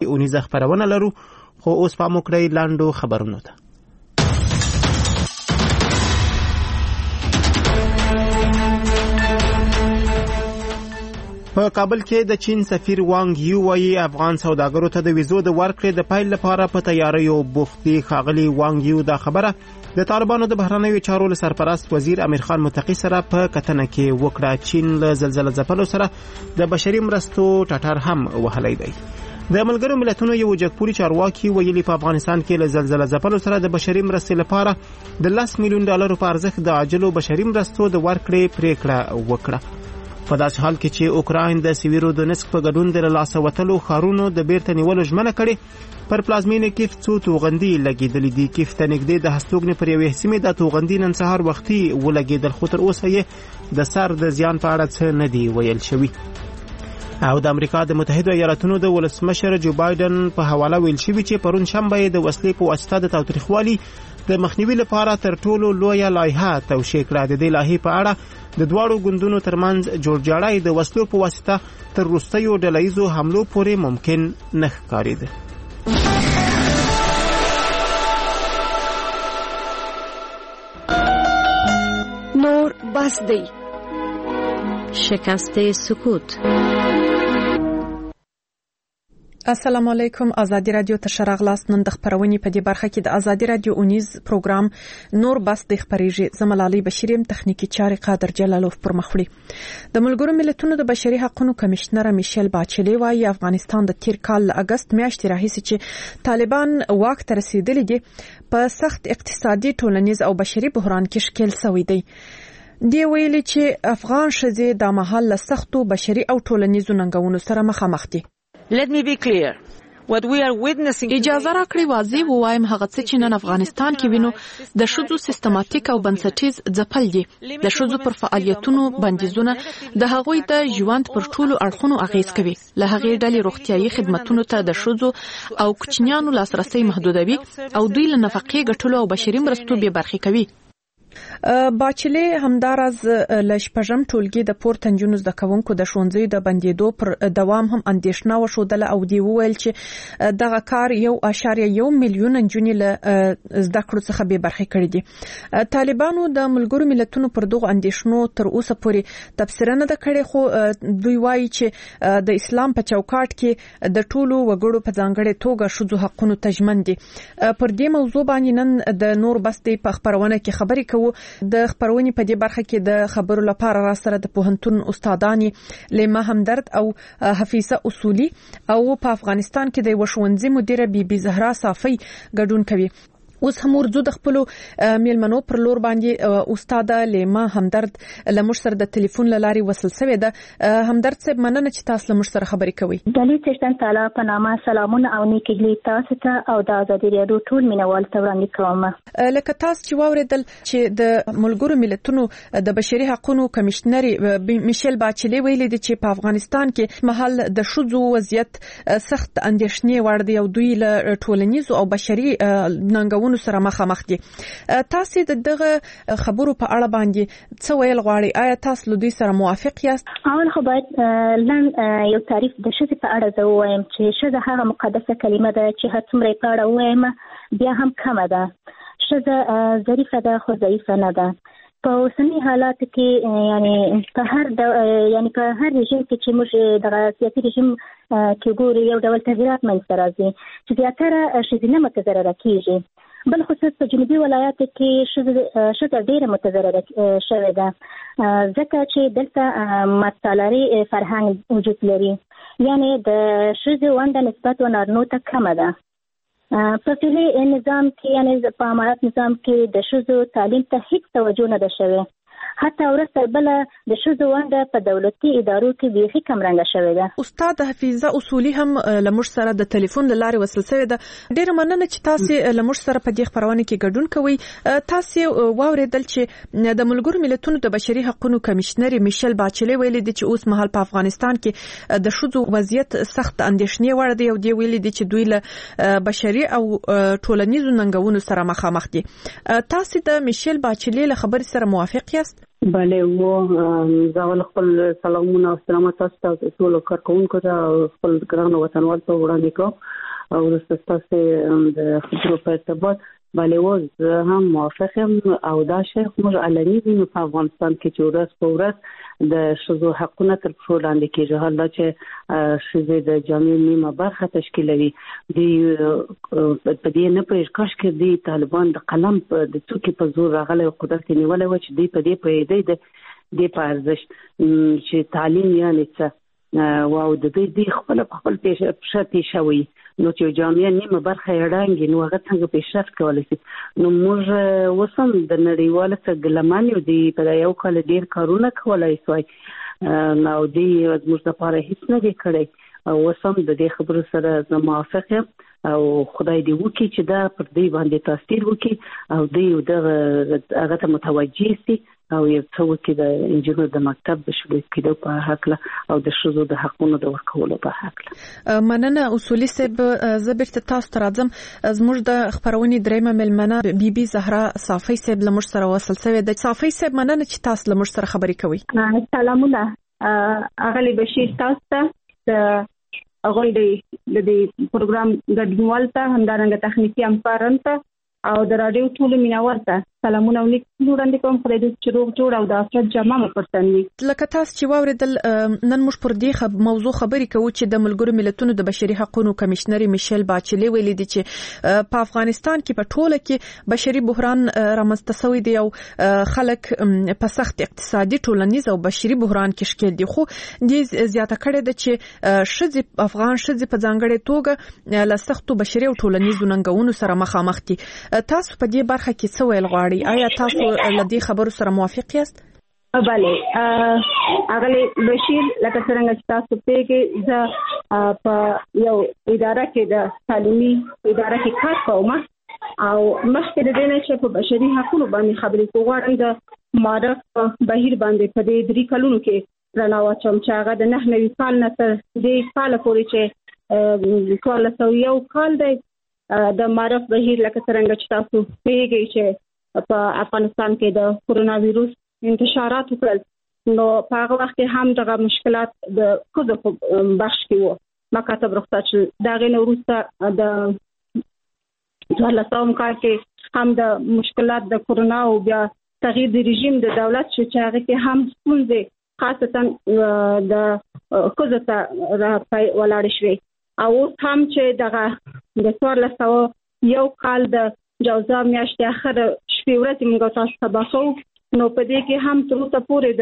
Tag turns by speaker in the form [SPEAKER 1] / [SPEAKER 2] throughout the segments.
[SPEAKER 1] اونیزه خبرونه لرو، خو اوس پام وکړئ لاندو خبرونو ته. په کابل کې د چین سفیر وانګ یو وايي افغان سوداګرو ته د ویزو د ورکړې د پیل لپاره په تیاریو بوخت دي. ښاغلي وانګ یو دا خبره د طالبانو د بهرنیو چارو له سرپرست وزیر امیر خان متقی سره په کتنه کې وکړه. چین له زلزلې ځپلو سره د بشري مرستو ټټر هم وهلی دی. د ملګرو ملتونو یو جګپوري چارواکي ویلي په افغانستان کې له زلزلې ځپلو سره د بشري مرستې لپاره د $10 میلیون په ارزښت د عاجلو بشري مرستو د ورکړې پریکړه وکړه. په داسې حال کې چې اوکراین د سیویرو دونسک په ګډون د لاسه وتلو ښارونو د بیرته نیولو ژمنه کړې، پر پلازمینه کیف څو توغندي لګېدلې دي. کیف ته نږدې د هستوګنې پر یوې سیمې د توغندي نن سهار وختي ولګېدل، خو تر اوسه یې د سر د زیان په اړه څه نه دی ویل شوي. او د امریکا د متحده ایالاتونو د ولسمشر جو بایدن په حواله ویل شوي چې پرون شنبه د وسلې په واسطه د تاوتریخوالي د مخنیوي لپاره تر ټولو لویه لایحه توشیح کړه. د دې لایحې په اړه د دواړو ګوندونو ترمنځ جوړجاړی د وسلو په واسطه تر وروستیو ډلهییزو حملو پورې ممکن نه ښکارېده.
[SPEAKER 2] نور بس دی. شکست سکوت.
[SPEAKER 3] السلام علیکم. آزادی رادیو ته شراغلاست. نن د خبرونې په دې برخه کې د آزادی رادیو اونیز پروګرام نور بس د خبرېږي. زملالي بشیریم تخنیکی چاري قادر جلالوف پر مخوړي. د ملګرو ملتونو د بشري حقوقو کمشنر میشل باچلی وايي افغانستان د تیر کال اگست میاشتې راهیسې چې طالبان واک ته رسیدلي دي په سخت اقتصادي، ټولنیز او بشري بحران کې ښکیل شوی دی. دی ویلي چې افغان ښځې د مهال له سختو بشري او ټولنیزو ننګونو سره مخامخ دي.
[SPEAKER 4] Let me be clear. What we are witnessing.
[SPEAKER 3] اجازه راکړئ واضح ووایم هغه څه چې نن افغانستان کې وینو د ښځو سیستماتیک او بنسټیز ځپل دي. د ښځو پر فعالیتونو بندیزونه د هغوی د ژوند پر ټولو اړخونو اغیز کوي. له هغې ډلې روغتیايي خدماتو ته د ښځو او کوچنیانو لاسرسي محدودوي او دوی له نفقې ګټلو او بشري مرستو بې برخې کوي. باچلی همدارز لشپږم ټولګي د پورته نجونو زده کوونکو د ښوونځي د بندیدو پر دوام هم اندېښنه وښودله او دی وویل چې دغه کار 1.1 میلیون نجونې له زده کړو څخه بې برخې کړي دي. طالبانو د ملګرو ملتونو پر دغه اندېښنو تر اوسه پورې تفسیر نه ده کړې، خو دوی وایي چې د اسلام په چوکاټ کې د ټولو وګړو په ځانګړې توګه ښځو حقونو ته ژمن دي. پر دې موضوع باندې نن د نور بس دی په خبرونه کې خبرې کوو. د خبرونې په دې برخه کې د خبرو لپاره را سره د پوهنتون استادانی لیما همدرد او حفیظه اصولی او په افغانستان کې د ښوونځي مدیره بی زهرا صافی ګډون کوي. اوس هم ورځو د خپل میلمنو پر لور باندې استاد لیما همدرد لمر سره د ټلیفون لاري وصل شوی ده. همدرد صاحب مننه چې تاسو لمر سره خبرې کوي.
[SPEAKER 5] د دې سیستم تعالی په نامه سلامونه او نیکي تاسو ته او د آزادي رادیو ټول مینوال ته وړاندې کوم.
[SPEAKER 3] لکه تاسو چې واوریدل چې د ملګرو ملتونو د بشري حقوقو کمشنر میشل باچلی ویلي دي چې په افغانستان کې محل د ښځو وضعیت سخت اندېښنې وړ دی او دوی له ټولنیزو او بشري ننګونو سره مخامخ دي. تاسو د دغه خبرو په اړه باندې څه ویل غواړئ؟ آیا تاسو له دوی سره موافق یاست؟
[SPEAKER 5] اول خو باید لن یو تعریف د ښځې په اړه زه ووایم چې ښځه هغه مقدسه کلمه ده چې هر څومره یې په اړه ووایم بیا هم کمه ده. ښځه ظریفه ده خو ضعیفه نه ده. په اوسني حالاتو کې یعنی په هر رژیم کې چې موږ دغه سیاسي رژیم کې ګورو یو ډول تغیرات منځته راځي چې زیاتره ښځینه متضرره کیږي. بل خصوص په جنوبي ولایاتو کې ښځه ډیره متضرره شوې ده ځکه چې دلته مطالعې فرهنګ وجود لري، یعنی د ښځې ونډه نسبت و نارینو ته کمه ده. په فعلي نظام کې یعنی په امارات نظام کې د ښځو تعلیم ته هیڅ توجه نه ده شوې. حتی ورسره بل د ښځو ونډه په دولتي ادارو کې بیخي کمرنګه شوې ده.
[SPEAKER 3] استاد حفیظه اصولی هم لمر سره د ټلیفون لارې وصل شوی ده. ډیره مننه چې تاسو لمر سره په دې خبرونه کې ګډون کوئ. تاسو واوریدل چې د ملګرو ملتونو د بشري حقوقو کمشنر میشل باچلی ویلي دي چې اوس مهال په افغانستان کې د ښځو وضعیت سخت اندېښنې وړ دی او دی ویلي دي چې دوی له بشري او ټولنیزو ننګونو سره مخامخ دي. تاسو د میشل باچلی له خبرې سره موافق یاست؟
[SPEAKER 6] بله و زاول خپل سلامونه او سلامات تاسو ته ټول کارکونکو ته خپل ګران وطنوال ته وړاندې کوم او تاسو د خبرو په ارتباط بله و هم موافقم او دا شی موږ علني وینو په افغانستان کې چې ورځ په ورځ د ښځو حقونه تر پښو لاندې کېږي. حالا چې ښځې د جامعې نیمه برخه تشکیلوي د په دې نه پوهېږي کاشکې د طالبان د قلم د څوکې په زور راغلی او قدرت یې نیولی و چې دوی په دې پوهېدی د په ارزښت چې تعلیم یعنې څه او د دوی خپل پښه تېشوي نو چې جامعه نیمه برخه یې ړنګي نو هغه څنګه پیشرفت کولی شي. نو موږ اوس هم د نړیواله څخه ګیلمن یو دی په یو کال ډېر کارونه کولی شوی او دوی زموږ دپاره هېڅ نه دی کړی او اوس هم د دې خبرو سره زه موافق یم او خدای دې وکړي چې دا پر دوی باندې تاثیر وکړي او دوی هغه ته متوجه شي او یو څه وکړي د انجینر د مکتب د شروع کېدو په هکله او د ښځو د حقونو د ورکولو په هکله.
[SPEAKER 3] مننه اصولي صاحب. زه بیرته تاسو ته راځم. زموږ د خبرونې درېیمه مېلمنه بي زهرا صافی صاحب له موږ سره وصل شوې ده. صافی صاحب مننه چې تاسو له موږ سره خبرې کوئ.
[SPEAKER 7] سلامونه اغلی بشیر تاسو ته غونډې د دې پروګرام ګډونوال ته همدارنګه تخنیکی همکاران ته او د رادیو ټولو مینوال ته سلامونه او نیک وړاندې کوم. خدای دې چې روغ جوړ او د افراد جامه مو پرتنوي.
[SPEAKER 3] لکه تاسو چې واوریدل نن موږ پر دې موضوع خبرې کوو چې د ملګرو ملتونو د بشري حقوقو کمشنر میشل باچلي ویلي دي چې په افغانستان کې په ټوله کې بشري بحران رامنځته شوی دی او خلک په سخت اقتصادي ټولنیز او بشري بحران کې ښکېل دي. خو دې زیاته کړې ده چې افغان ښځې په ځانګړې توګه له سختو بشري او ټولنیزو ننګونو سره مخامخ دي. تاسو په دې برخه کې څه ویل غواړئ؟ آیا تاسو له دې خبرو سره موافق یاست؟
[SPEAKER 7] بله اغلی بشیر لکه څنګه چې تاسو پیږئ زه په یو اداره کې د تعلیمي اداره کې کار کوم او مخکې د دې نه چې په بشري حقوقو باندې خبرې کوم غواړم د معرف بهیر باندې په دې 3 کلونو کې رڼا واچوم چې هغه د 9 کال نه تر دې کال پورې چې 1401 کال دی د معرف بهیر لکه څنګه چې تاسو پیږئ چې په افغانستان کې د کورونا وایروس انتشارات وکړل نو په هغه وخت کې هم دغه مشکلات د ښځو په بخش کې وو. مکاتب رخصت شول. د هغې نه وروسته د 1400 کال کې هم د مشکلات د کورونا او بیا تغییر د رژیم د دولت چې هغه کې هم ستونزې خاصتا د ښځو ته ولاړې شوې او هم چې دغه د 1401 کال د جوزا میاشتې اخر شپې ورځې موږ تاسو سبا کوو نو په دې کې هم تر اوسه پورې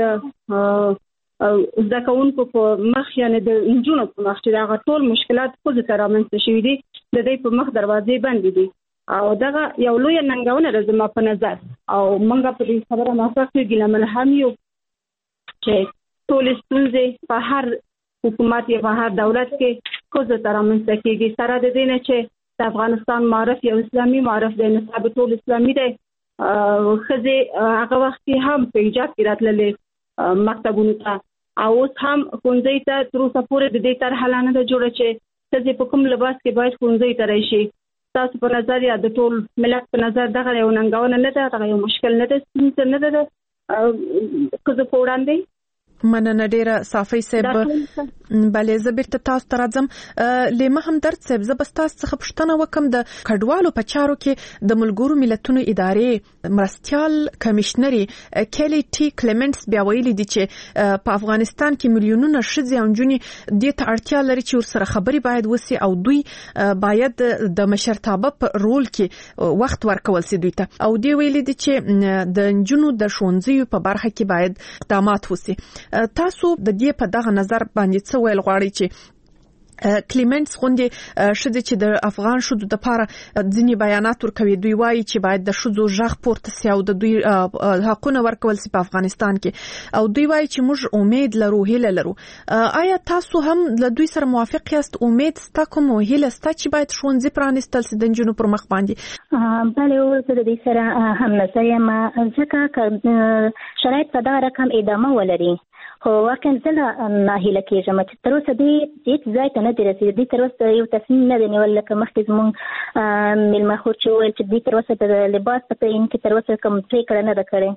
[SPEAKER 7] د زده کوونکو په مخ یعنی د نجونو په مخ چې دغه ټول مشکلات خود ته رامنځته شوي دي د دې په مخ دروازې بندې دي او دغه یو لوی ننګونه ده زما په نظر او موږ په دې خبره موافق یو ګیلمن هم یو چې ټول ستونزې په هر حکومت یا په هر دولت کې خود ته رامنځته کېږي سره د دې نه چې د افغانستان معرف یو اسلامي معرف دی نصاب ټول اسلامي دی ښځې هغه وخت کې هم په حجاب کې راتللې مکتبونو ته او اوس هم ښوونځي ته تر اوسه پورې د دې طرحه لا نه ده جوړه چې ښځې په کوم لباس کې باید ښوونځي ته راشي. تاسو په نظر یا د ټول ملت په نظر دغه یو ننګونه نه ده دغه یو مشکل نه ده ستونزه نه ده ښځو په وړاندې؟
[SPEAKER 3] مننه ډیره صافی صاحب. بلې زه بیرته تاسو ته راځم. لیمه همدرد صاحب زه به تاسو څخه پوښتنه وکم د کډوالو په چارو کې د ملګرو ملتونو ادارې مرستیال کمشنري کلی ټي کلیمنټس بیا ویلي دي چې په افغانستان کې میلیونونه ښځې او نجونې دې ته اړتیا لري چې ورسره خبرې باید وسي او دوی باید د مشرتابه په رول کې وخت ورکول سي دوی ته او دې ویلي دي چې د نجونو د ښوونځیو په برخه کې باید اقدامات وسي. تاسو د دې په دغه نظر باندې څه ویل غواړئ چې کلیمنټس غونډې ښځې چې د افغان ښځو لپاره ځینې بیانات ورکوي دوی وایي چې باید د ښځو غږ پورته سي او د دوی حقونه ورکول سي په افغانستان کې او دوی وایي چې موږ امید لرو هیله لرو. آیا تاسو هم له دوی سره موافق یاست؟ امید ستا کوم هیله ستا چې باید ښوونځي پرانیستل سي د نجونو پر مخ باندې؟
[SPEAKER 5] بله زه د دې سره هم نظر یم ځکه شرایط په دغه رقم ادامه ولري خو واقعا زه ناهیله کېږم چې تر اوسه دې هېڅ ځای ته نه دي رسېدلي. تر اوسه یو تصمیم نه دی نیول لکه مخکې زموږ میلمه خور چې وویل چې دوی تر اوسه د لباس په تعین کې تر اوسه کوم پرېکړه نه ده کړې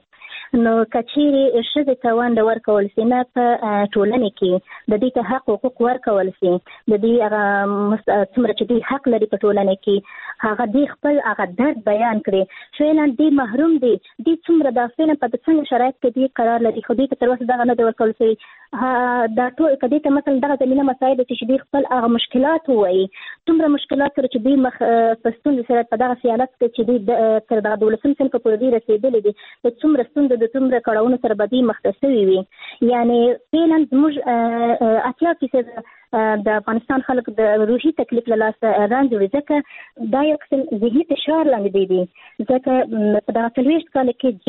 [SPEAKER 5] نو کچېرې ښځې ته ونډه ورکول شي نه په ټولنې کې د دې ته حقوق ورکول شي د دې هغه څومره چې دې حق لري په ټولنه کې هغه دې خپل هغه درد بیان کړي فعلا دې محروم دي دې څومره د فعلا په څنګه شرایط کې دې قرار لري خو دې تر اوسه دغه نه دی ورکول شي دا ټول کدي ته مثلا دغه زمينه مسایل چې دې خپل هغه مشکلات وایي څومره مشکلات سره چې دې مخ پستون سره په دغه سیالت کې چې دې تر دغه 12 سن په پوره دې رسیدلې دي د څومره ستوند د څومره کړهونو سره بدی مختصوي وي یعنی فعلا موږ اتیا کې د افغانستان خلک د روحي تکلیف له لاسه رانځي ځکه دا یو قسم ذهني فشار لاندې دي ځکه په دغه 40 کال کې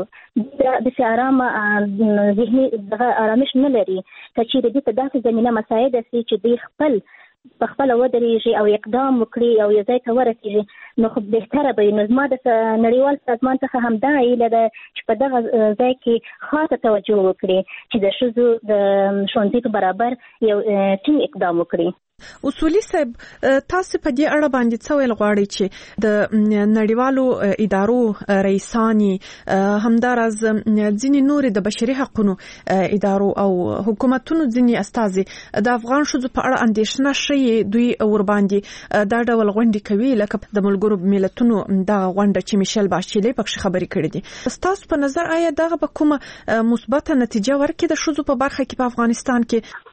[SPEAKER 5] جنګ د آرام ذهني دغه آرامش نه لري چې د دې په داسې زمينه مسایل دي چې د خپل په خپل ودرېږي او اقدام وکړي او یو ځای ته ورسېږي نو خو بهتره به نو زما د نړیوال سازمان څخه هم دا ایله ده چې په دغه ځای کې خاصه توجه وکړي چې د ښځو د ښوونځي په برابر یو ټینګ اقدام وکړي.
[SPEAKER 3] اصولي صاحب تاسو په دې اړه باندې څه ویل غواړئ چې د نړیوالو ادارو رئیسانی همدارز ځینې نور د بشري حقوقو ادارو او حکومتونو ځینې استازي د افغان ښځو په اړه اندېښنه شي دوی ور باندې دا ډول غونډې کوي لکه د ملګرو ملتونو دا غونډه چې میشل باشیلی پکې خبرې کړې دي تاسو په نظر آیا دغه به کومه مثبته نتیجه ورکړي د ښځو په برخه کې په افغانستان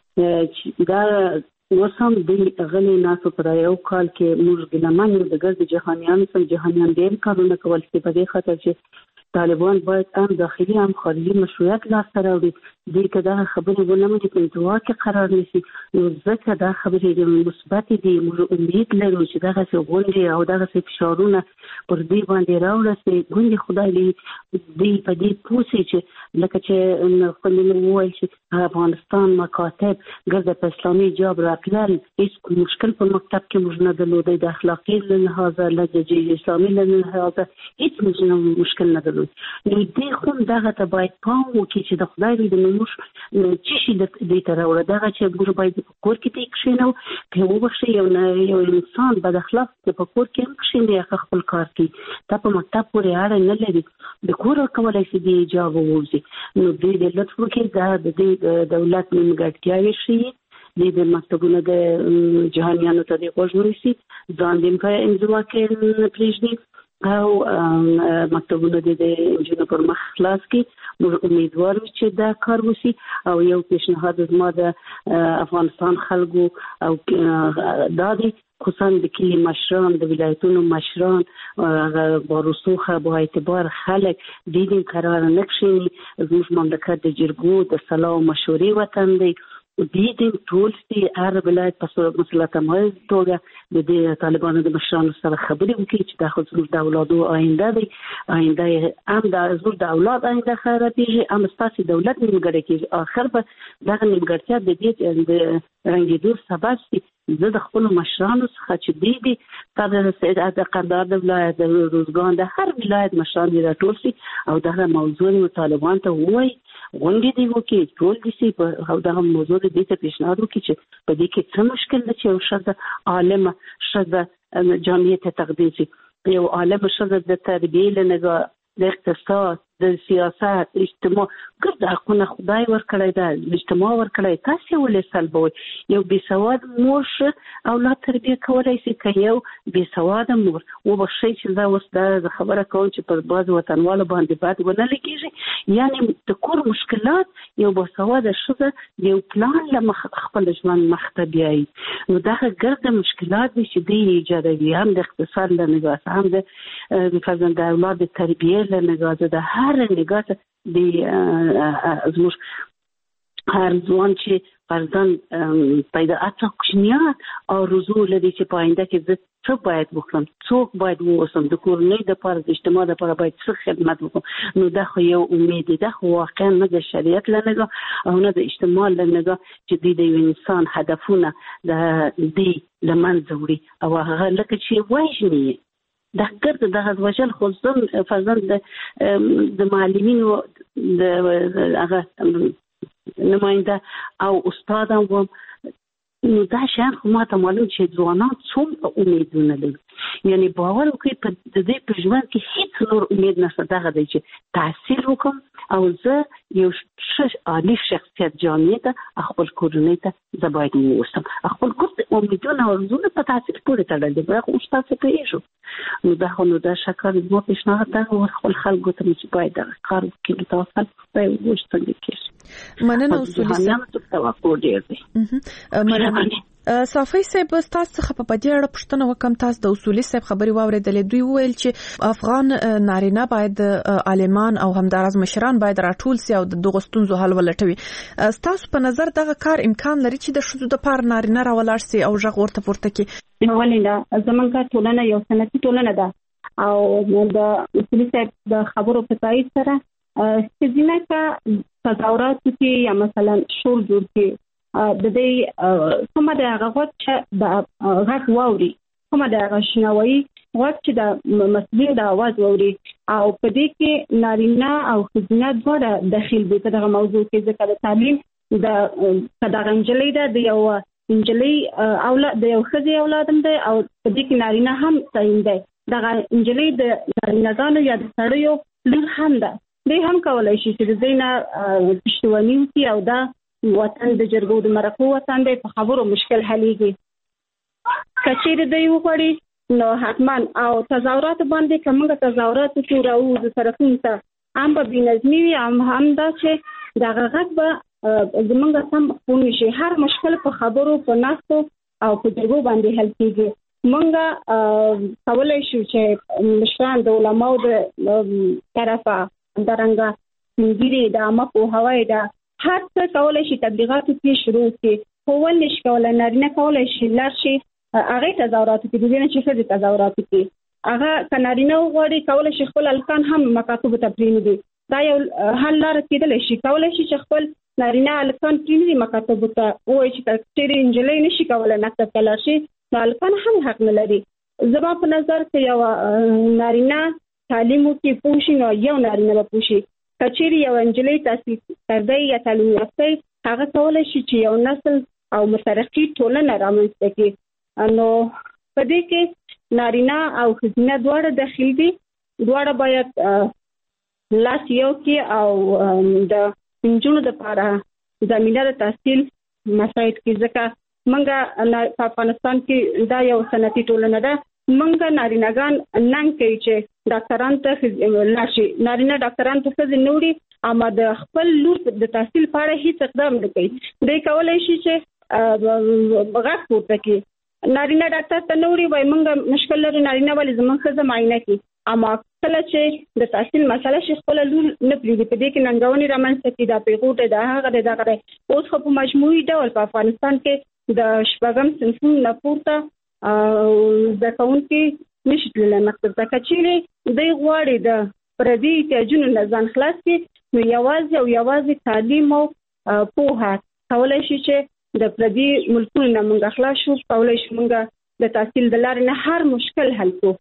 [SPEAKER 3] کې
[SPEAKER 6] دا وسم د غلي ناسو پر یو کال کې موږ ګلمانو د ګرځي جهانيان سم جهانيان ډېر کارونه کول چې په دې خاطر چې طالبان باید هم داخلي هم خارجي مشروعیت لاسته راوړي دې کدا خبرې ونه مې په انتوا کې قرار نشي نو ځکه دا خبرې مثبت دي موږ امید لرو چې دا څه غونډې او دا څه فشارونه پر دې باندې راوړي ګوندې خدای دې په دې پوسي چې لکه چې خپل نووي چې افغانستان مکاتب ګرځي په اسلامي جاب راتلل هیڅ مشکل په مکتب کې موږ نه درلودي د اخلاقي لحاظه لږه اسلامي لحاظه هیڅ مشکل نه درلود نو دې خو دغه ته باید پام وکړي چې د خدای دې موږ چې شي د دې تر وړه دغه چې موږ باید په کور کې ته کښینو که وبخښي یو انسان بد اخلاق په کور کې هم کښیني خپل کار کوي دا په مکتب پورې اړه نه لري د کور کولای شي د اجازه ووزي نو دې لطف وکړي دا د دولت نیمګړتیاوې شي د مکتبونو د جهانيانو ته د غوښنوي سي ځان دې په انزوا کې پریږدي او مکتبونو د انجینر پر مخ خلاص کی موږ امیدوار چې دا کار وشي او یو پیشنهاد زما د افغانستان خلکو او دادی خصوصا د کلی مشران د ولایتونو مشران باروسوخه با اعتبار خلک دیدین قرار نکشینی زموږ مملکت د جرګو د صلاح او مشورې وطن دی دیدین ټول سي هر ولایت په صورت مسلطه توګه د طالبانو د مشرانو سره خبرې وکړي چې دا خو زموږ د اولادو آینده دی آینده هم د زموږ د اولاد آینده خرابېږي هم ستاسو دولت نیمګړی کېږي آخر به دغه نیمګړتیا د دې د رنګېدو سبب شي زه د خپل مشرانو څخه چې دي تر د قندهار د ولایت د روزګان د هر ولایت مشران دي راټول شي او دغه موضوع طالبان ته وایي غونډې دی وکړي ټول دي سي په دغه موضوع دې ته پیشنهاد وکړي چې په دې کې څه مشکل ده چې یو ښځه عالمه ښځه جامعې ته تقدیم شي یو عالمه ښځه د تربیې له نګاه د اقتصاد د سیاست اجتماع ګرد حقونه خدای ورکړی دا اجتماع ورکړی تاسو ولې سلبوي یو بې سواد مور اولاد تربیه کولای شي که یو بې سواد مور وبخښئ چې دا اوس دا خبره کوم چې پر بعض وطنوالو باندې بد ونه لګیږي یعنی د کور مشکلات یو بې سواد ښځه یو پلان له خپل ژوند مخ ته بیایي نو دا ګرد مشکلات دي چې دوی ایجادوي هم د اقتصاد له نګاه هم د مثلا د اولاد د تربیه له نګاه د هر نگاه د زموږ هر ځوان چې فرزند پیدا اته کوچنیان او رزو لري چې پاینده کې د څه باید وکړم څوک باید ووسم د کورنۍ د لپاره د اجتماع لپاره باید څه خدمت وکړم نو دا خو یو امید ده خو واقعا نه د شریعت له نګاه او نه د اجتماع له نګاه چې د یو انسان هدفونه د دې لمنځه وړي او هغه لکه چې وایي دا ګرد د غوښل خو زم فرزند د معلمینو د هغه نماینده او استادان و نو دا شان خو ماته معلوم چې ځوانان څومره امیدونه لري یعنی باور وکړي په دې په ژوند کې هیڅ نور امید نشته دغه دی چې تحصیل وکم او زه یو عالی شخصیت جامعه ته خپل کورنۍ ته زه باید ووسم خپل کور امیدونه او زونه په تحصیل پورې تړل دي باید اوس تاسو پیژو نو دا شکر مو پیشنهاد ده خپل خلکو ته چې باید دا کار وکړي تاسو په وښتنګ کې
[SPEAKER 3] مننه اصولي صافي صاحب تاسو څخه په دې اړه پوښتنه وکم تاسو د اصولي صاحب خبري واوریدلې دوی ویل چې افغان نارینه باید عالمان او همدارز مشران باید راټول سي او د دغه ستونزو حل ولټوي تاسو په نظر دغه کار امکان لري چې د شذو د پار نارینه راولاړ سي او ژغ ورته پورته کی
[SPEAKER 7] ولې زمونږه ټولنه یو سنتي ټولنه ده او د اصولي صاحب د خبرو په تایید سره چې ځینې کا تظاهرات کې یا مثلا شور جوړ کې د دې کومه د هغه چې د غږ ووري کومه د هغه شنوي وخت چې د مسلې د आवाज ووري او په دې کې نارینه او ښځینه دواړه داخل دي په دغه موضوع کې ځکه د تعلیم د غنجلې د یو انجلۍ اولاد د یو ښځې اولادم دی او په دې کې نارینه هم تعین دی دغه انجلۍ د نارینه‌ګانو یا د سړیو لور هم ده دوی هم کولای شي چې د دینه پښتوني وي او دا وطن د جرګو د مرکو وطن دی په خبرو مشکل حلېږي کچېر دی وغوړي نو حتمان او تظاهرات باندې کومه تظاهرات چې راو د طرفونو ته هم به بنظمي وي هم دا چې دا غږ به زمونږ سم خونی شي هر مشکل په خبرو په ناستو او په جرګو باندې حل کیږي مونږه کولای شو چې مشران د علماو د طرفه درنګه مدیری د عامه په هوای دا هر څه کولای شي تبلیغات کې شروع کړي خو ول نشي کولای نارینه کولای شي لارشي هغه تظاهرات کې د دې چې څه تظاهرات کې هغه کنارینه وغوړي کولای شي خپل الکان هم مکاتب ته پرېږدي دا یو حل لار کېدل شي کولای شي چې خپل نارینه الکان پرېږدي مکاتب ته وایي چې چې انجلۍ نشي کولای مکتب ته لاړ شي نو الکان هم حق نه لري زما په نظر کې یو نارینه تعلیم کې پوښي نو یو نارینه به پوښي کچېری یو انجلۍ تاسو کړدای یا تعلیم یافته هغه کولای شي چې یو نسل او مترقي ټولنه رامنځته کړي نو په دې کې نارینه او ښځینه دواړه داخل دي دواړه باید لاس یو کې او د انجونو لپاره زمينه د تحصیل مساعد کې ځکه منګه په افغانستان کې دا یو سنتي ټولنه ده منګه نارینه‌ګان نن کوي چې ډاکټران ته لاشي نارینه ډاکټران ته څه نوړي اما د خپل لور د تحصیل په اړه هیڅ اقدام نه کوي دوی کولای شي چې غږ پورته کړي نارینه ډاکټر ته نوړي وای موږ مشکل لري نارینه ولې زموږ ښځه معاینه کوي اما کله چې د تحصیل مسله شي خپل لور نه پریږدي په دې کې ننګونې رامنځته کړي دا پیغوټه د هغه دغه اوس خو په مجموعي ډول په افغانستان کې د شپږم صنفونو نه پورته د کاونټي نشي تللی مکتب ته کچېرې دوی غواړي د پردي احتیاجونو نه ځان خلاص کړي نو یوازې تعلیم او پوهه کولای شي چې د پردي ملکونو نه موږ خلاص شو کولای شو موږ د تحصیل د لارې نه هر مشکل حل کړو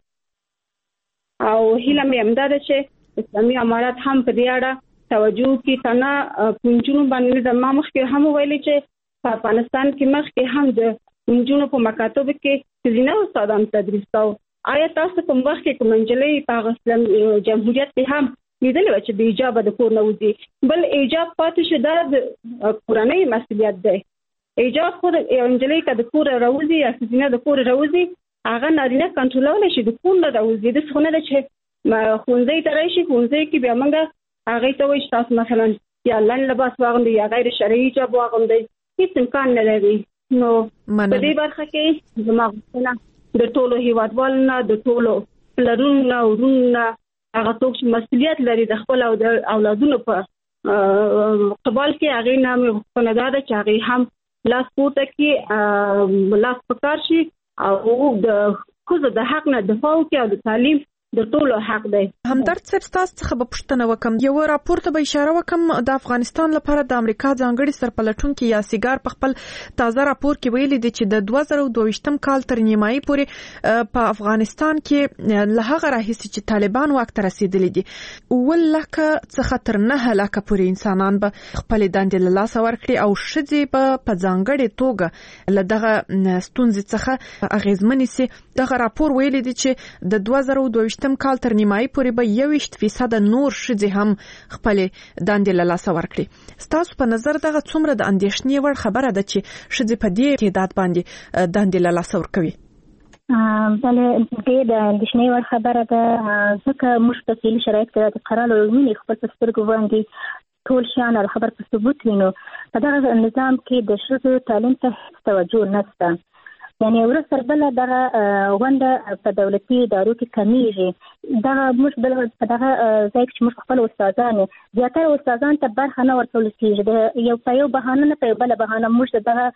[SPEAKER 7] او هیله مې همدا ده چې اسلامي امارات هم په دې اړه توجه کوي کنه پنځونو باندې د ما مخکې هم ویلي چې په افغانستان کې مخکې هم د پنځونو په مکاتب کې ځینې استادان تدریس کاوه آیا تاسو کوم وخت کې کوم انجلۍ په اسلام جمهوریت کې هم لیدل چې د ایجاب د کور نه وځي بل ایجاب پاتې شو د کورنۍ مسؤلیت دی ایجاب خو د انجلۍ کا د کور راوځي یا ځینې د کور راوځي هغه نارینه کنټرولول شي د کور نه راوځي د څونه د چې خونځي ته راشي خونځي کې بیا موږ هغه ته وایي تاسو مثلا یا لن لباس واغوندي یا غیر شرعي ایجاب واغوندي هیڅ امکان نه لري نو په دې برخه کې زموږ د ټولو هیوادوالو د ټولو پلرونو ورونو هغه څوک چې مسؤلیت لري د خپل او د اولادونو په مقابل کې هغه نامه خپلدار چې هغه هم لاس پورته کې لاس پکار شي او د خود د حق نه دفاع کوي او د تعلیم د ټولو حق دی
[SPEAKER 3] همدرد صاحب تاسو څخه به پوښتنه وکم، یو راپور ته به اشاره وکم د افغانستان لپاره د امریکا ځانګړي سرپلټونکي یاسیګار په خپل تازه راپور کې ویلي دي چې د 2022 کال تر نیمایي پورې په افغانستان کې له هغه راهیسې چې طالبان واک ته رسیدلي دي 7 څخه تر 9 لکه پورې انسانان به خپل دندې له لاسه ورکړي او ښځې به په ځانګړي توګه له دغه ستونزې څخه اغیزمنې سي. دغه راپور ویلي دي چې د 2022 کال تر نیمایي پورې به 21% نور ښځې هم خپل دندې له لاسه ورکړي. ستاسو په نظر دغه څومره د اندېښنې وړ خبره ده چې ښځې په دې تعداد باندې دندې له لاسه ورکوي؟
[SPEAKER 5] بله دې د اندېښنې وړ خبره ده، ځکه موږ په فعلي شرایطو کې د قرار ویني خپل په سترګو باندې ټول شیان او خبر په ثبوت وینو. په دغه نظام کې د ښځو تعلیم ته توجه نشته. یعنی ورسره بل دغه غونډه په دولتي ادارو کې کمیږي. دغه موږ بل په دغه ځای کې موږ خپل استادان زیاتره استادان ته برخه نه ورکول کېږي. د یو په یو بهانه نه په بل بهانه موږ دغه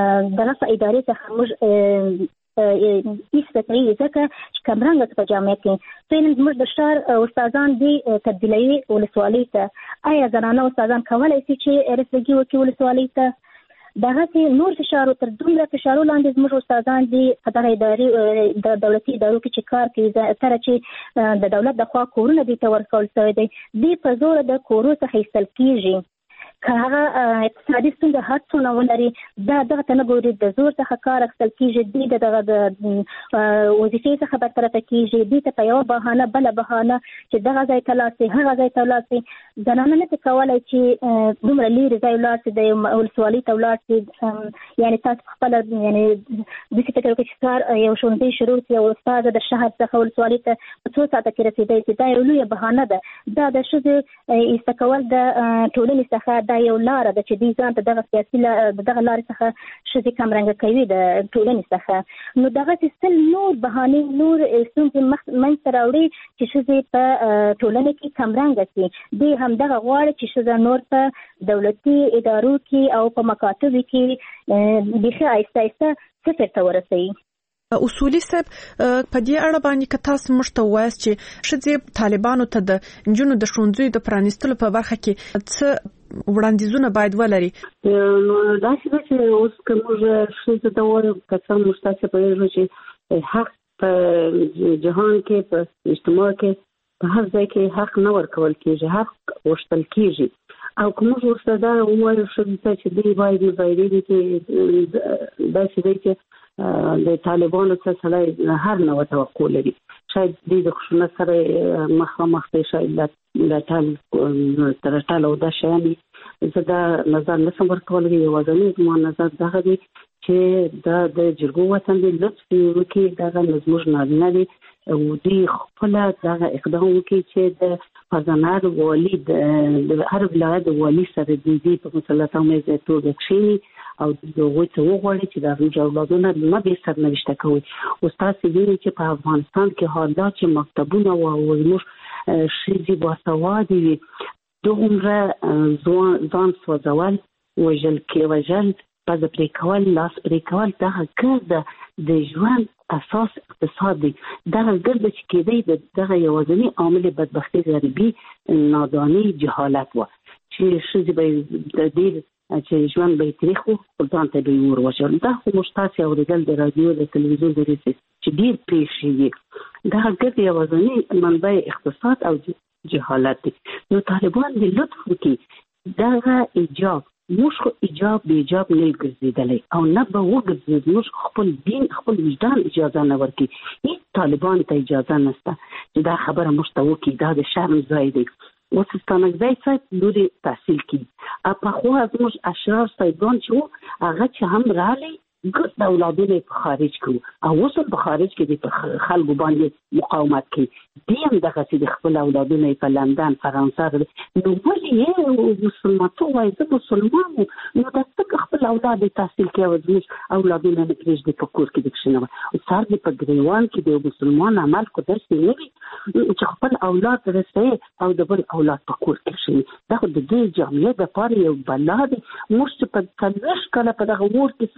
[SPEAKER 5] ادارې څخه موږ ایستکړي ځکه چې کمرنګ په جامعه کې څنګه موږ د شهر استادان دي تبدیلوي ولسوالۍ ته. آیا زنانه استادان کولای شي چې رسېږي وکړي ولسوالۍ ته؟ دغه نور فشار تر دومره فشارو لاندې زموږ استادان دي په دغه ادارې د دولتي ادارو کې چې کار کوي تر چې د دولت د خوا کورونه دي ته ورکول شوی دی، دی په زور د کورو څخه ایستل کېږي. که هغه اقتصادي ستونزه هر څونه ولري دغه ته نه ګوري، د زور څخه کار اخیستل کېږي، دی دغه د وظیفې څخه برطرفه کېږي، دی ته په یوه بهانه بله بهانه چې دغه ځای ته لاړ شي هغه ځای ته ولاړ شي. زنانه نشي کولی چې دومره لیرې ځای ولاړ شي، د ولسوالۍ ته ولاړ شي. یعنې تاسو خپله یعنې داسې فکر وکړئ چې سهار یو ښوونځی شروع شي، یو استاد د شهر څخه ولسوالۍ ته په څو ساعته کې رسېدی شي، دا یو لویه بهانه ده. دا د ښځې ایسته کول د ټولنې څخه دا یو لاره ده چې دوی ځان ته دغه سیاسي دغه لارې څخه ښځې کمرنګه کوي د ټولنې څخه. نو دغسې سل نور بهانې نور ستونزې منځته راوړي چې ښځې په ټولنه کې کمرنګه شي. دوی همدغه غواړي چې ښځه نور په دولتي ادارو کې او په مکاتبو کې بیخي آهسته آهسته صفر ته ورسوي.
[SPEAKER 3] اصولي صاحب په دې اړه باندې که تاسو موږ ته ووایاست چې ښځې طالبانو ته د نجونو د ښوونځیو د پرانیستلو په برخه کې څه وړاندیزونه باید ولري؟
[SPEAKER 6] نو داسې ده چې اوس که موږ ښځو ته وایو که څه موږ تاسې پوهېږو چې حق په جهان کې په اجتماع کې په هر ځای کې حق نه ورکول کېږي، حق غوښتل کېږي. او که موږ ورته دا ووایو ښځو ته چې دوی باید وځایېږي چې داسې دی چې د طالبانو څخه سړی هر نوع توقع لري، شاید دوی د خشونت سره مخامخ دی، شاید د ټال او دا شیان زه دا نظر نشم ورکولی. یوازینی زما نظر دغه دی چې دا د جرګو وطن دی، لطف وکړي دغه زموږ نارینه دی او دوی خپله دغه اقدام وکړي چې د فرزانه والي د هر ولایت د والي سره دوی په مسلطه میزه توګه کښېني او هغوی ته وغواړي چې د هغوی اولادونه نه بې سرنوشته کوي. اوس تاسې وینئ چې په افغانستان کې حالات چې مکتبونه او زموږ ښځې باسوادې وي، دومره ځان سوځول، وژل، پزه پرې کول، لاس پرې کول، دغه ګرده د ژوند اساس اقتصاد دی. دغه ګرده چې کېدی دغه یوازینی عامل بدبختي، غریبي، ناداني، جهالت و چې ښځې به د ډېر چې ژوند به یې تریخ و، خپل ځان ته به یې اور واچول. دا خو موږ تاسې اورېدل د راډیو د تلویزیون د ریسې چې ډېر پېښې دي. دغه ګرد یوازینی منبع اقتصاد او جهالت دی. نو طالبان د لطف وکړي دغه ایجاب، موږ خو ایجاب به ایجاب نه ګرځېدلی او نه به وګرځېد، موږ خپل دین خپل وجدان اجازه نه ورکړي. هېڅ طالبان ته اجازه نشته چې دا خبره موږ ته وکړي، دا د شرم ځای دی. اوس ستانکزی صاحب لوري تحصیل کړي، پخوا زموږ اشراف صاحبان چې وو هغه چې هم راغلی ګرد د اولادونه یې په خارج کړو او اوس هم په خارج کې د په خلکو باندې مقاومت کوي. دوی هم دغسې د خپل اولادونه یې په لندن، فرانسه. نو ولې یې مسلمانتوب وایي زه مسلمان یم، نو دا څنګه خپل اولاد یې تحصیل کوي او زموږ اولادونه نه پرېږدي په کور کې د کښېنوي. سر دې په ګریوان کې د یو مسلمان عمل خو داسې نه وي چې خپل اولاد رسوي او د بل اولاد په کور کې کښېني. دا خو د دې جامعې دپاره یو بلا دی. موږ چې په 40 کاله په دغه اور کې سوځو، یوه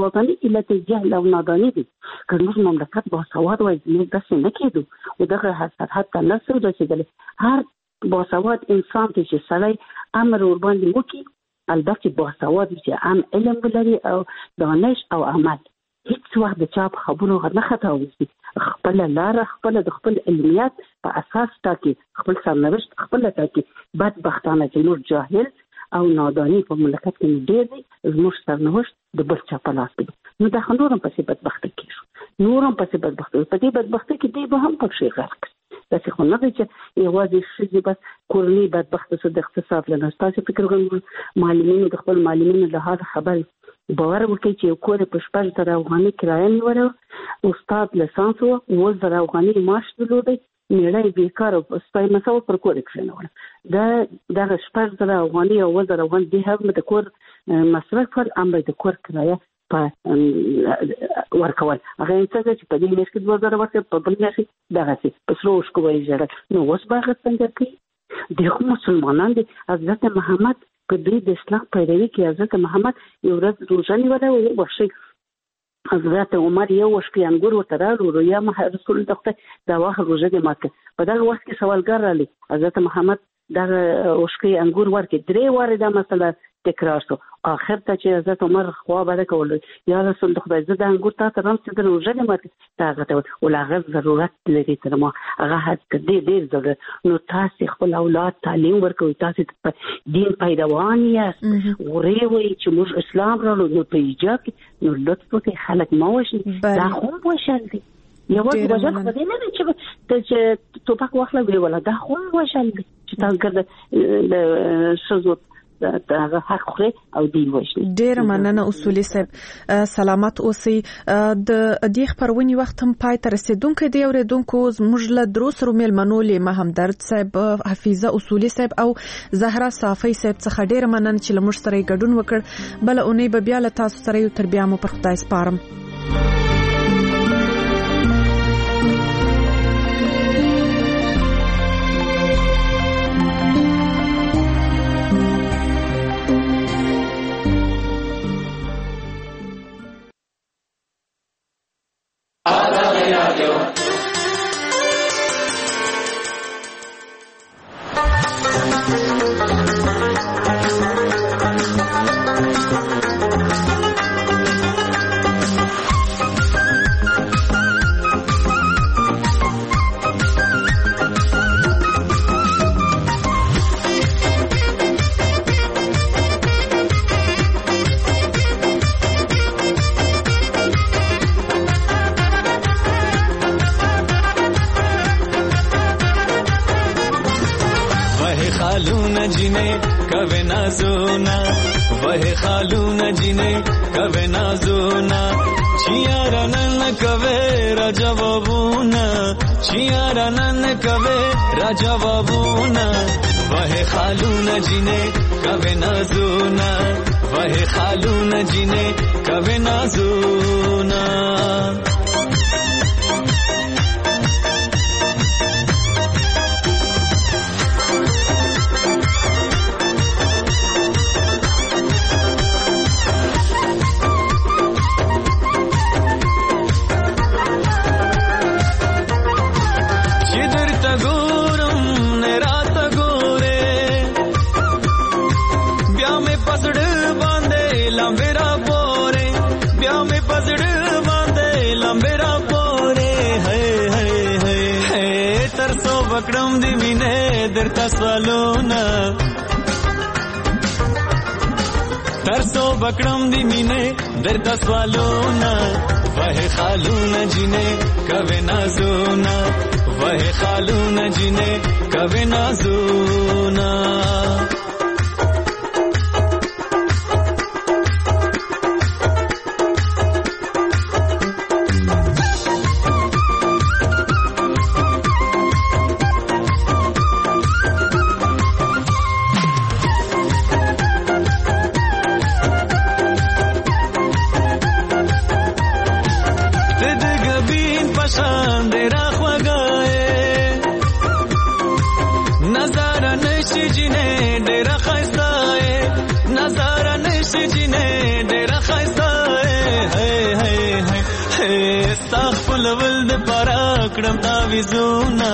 [SPEAKER 6] باطني علت جهل او نادانی دي. که موږ مملکت باسواد وای موږ داسې نه کېدو او دغه سرحد ته نه سو رسېدلی. هر باسواد انسان چې سړی امر ورباندې وکړي، البته باسواد چې هم علم ولري او دانش او عمل، هیڅ وخت د چا په خبرو نه خطا وځي. خپل لاره خپل د خپل علمیت په اساس ټاکي، خپل سرنوشت خپل ټاکي. بدبختانه چې موږ جاهل او نادانی په مملکت کې ډېر دي، زموږ سرنوشت د بل چا په لاس کې. نو دا نورم پسې بدبخته کېږو، نورم پسې بدبخته. په دې بدبخته کې دی به هم پکې غرق. داسې خو نه دی چې یوازې ښځې بس کورنۍ بدبخته سو د اقتصاد له نه. تاسې فکر کوئ معلمینو د خپل معلمینو له حال خبرې باور وکړئ چې یو کور په 6,000 افغانۍ کرایه نیوله، استاد لیسانس و 10,000 افغانۍ معاش درلودی، میړه بیکاره سپی مساو پر کور کښېنوله. دغه 6,000 افغانۍ او 10,000 افغانۍ دې هم د کور مصرف کړل، هم به د کور کرایه په ورکول. هغه څنګه چې په دې میاشت کې 2,000 ورکړي، په بل میاشت دغسې په سرو اوښکو به یې ژړل. نو اوس به هغه څنګه کوي؟ دغه مسلمانان دي. حضرت محمد په دوی د اسلام پیروي کې حضرت محمد یو ورځ روژه نیوله او وښي حضرت عمر یو وشکې انګور ورته راوړو، یا رسول الله خدای دا واخه روژه دې مات کړه. په دغه وخت کې سوالګر راغلی، حضرت محمد دغه وشکې انګور ورکړي. 3 واره دا مسله تکرار شو. آخر ته چې حضرت عمر خوا بده کول، یا رسول الله خدای زه د انګور تا ته رم چې د روژه دې مات کړه. هغه ته ول هغه ضرورت لري تر ما هغه حد ډېر ضرورت. نو تاسې خپل اولاد تعلیم ورکوئ، تاسې دین پیروان یاست، غورې وایي چې موږ اسلام راوړو. نو په ایجاب کې نو لطف وکړئ خلک مه وژنئ. دا هم وژل دی. یوازې وژل خو دې نه دی چې ټوپک واخله ویې وله، دا هم وژل دی چې تاسو ګرده د ښځو هغه حق خوري او دی وژني.
[SPEAKER 3] ډېره مننه اصولي صاحب، سلامت اوسئ. د دې خبرونې وخت هم پای ته رسیدونکو دی. اوریدونکو زموږ له درو سره مېلمنو له همدرد صاحب، حفیظه اصولي صاحب او زهرا صافی صاحب څخه ډېره مننه چې له موږ سره ګډون وکړ. بل اونۍ به بیا له تاسو سره یو تر بیا مو پر خدای سپارم.
[SPEAKER 8] तरसो बकड़म दी मीने दर्द स्वालोना वह खालून जिने कवे नाजूना वह खालून जिने कवे नाजूना जिने ول د پارا کړم تا ویزونا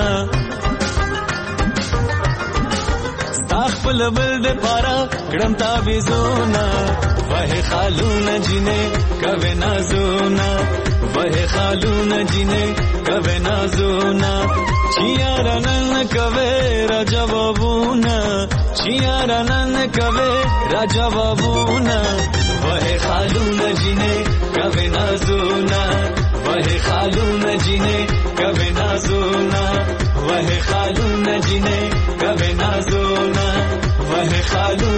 [SPEAKER 8] خپل ول د پارا کړم تا ویزونا وه خالون جنې کوي نازونا وه خالون جنې کوي نازونا چیارانن کوي را جوابونا چیارانن کوي را جوابونا وه خالون جنې کوي نازونا وه خالون جنې کوي نازونا وه خالون جنې کوي نازونا وه خالون